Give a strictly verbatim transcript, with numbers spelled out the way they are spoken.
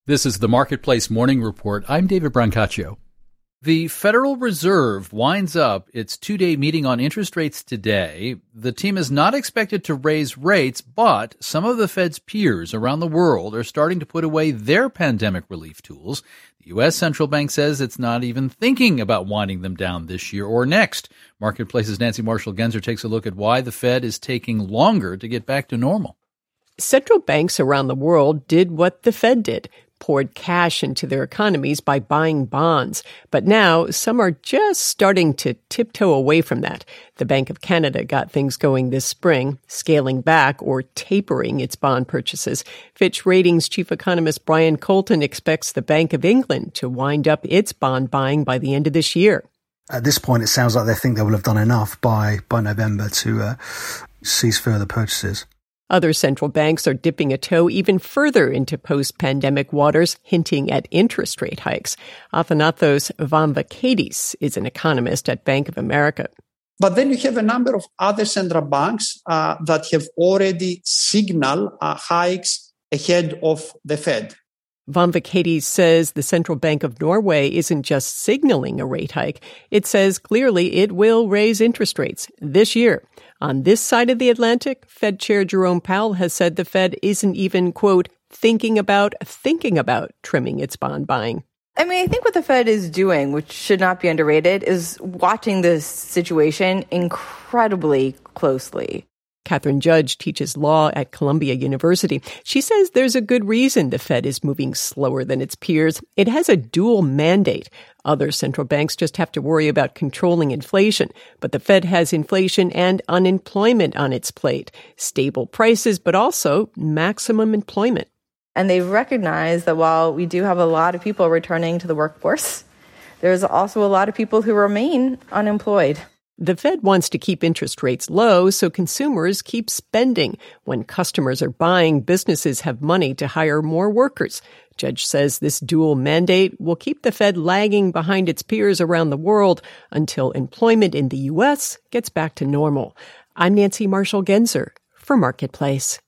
This is the Marketplace Morning Report. I'm David Brancaccio. The Federal Reserve winds up its two-day meeting on interest rates today. The team is not expected to raise rates, but some of the Fed's peers around the world are starting to put away their pandemic relief tools. The U S Central Bank says it's not even thinking about winding them down this year or next. Marketplace's Nancy Marshall-Genzer takes a look at why the Fed is taking longer to get back to normal. Central banks around the world did what the Fed did, poured cash into their economies by buying bonds. But now some are just starting to tiptoe away from that. The Bank of Canada got things going this spring, scaling back or tapering its bond purchases. Fitch Ratings chief economist Brian Colton expects the Bank of England to wind up its bond buying by the end of this year. At this point, it sounds like they think they will have done enough by, by November to uh, cease further purchases. Other central banks are dipping a toe even further into post-pandemic waters, hinting at interest rate hikes. Athanatos Vamvakadis is an economist at Bank of America. But then you have a number of other central banks uh, that have already signaled uh, hikes ahead of the Fed. Vamvakadis says the Central Bank of Norway isn't just signaling a rate hike. It says clearly it will raise interest rates this year. On this side of the Atlantic, Fed Chair Jerome Powell has said the Fed isn't even, quote, thinking about thinking about trimming its bond buying. I mean, I think what the Fed is doing, which should not be underrated, is watching this situation incredibly closely. Catherine Judge teaches law at Columbia University. She says there's a good reason the Fed is moving slower than its peers. It has a dual mandate. Other central banks just have to worry about controlling inflation, but the Fed has inflation and unemployment on its plate. Stable prices, but also maximum employment. And they recognize that while we do have a lot of people returning to the workforce, there's also a lot of people who remain unemployed. The Fed wants to keep interest rates low so consumers keep spending. When customers are buying, businesses have money to hire more workers. Judge says this dual mandate will keep the Fed lagging behind its peers around the world until employment in the U S gets back to normal. I'm Nancy Marshall-Genzer for Marketplace.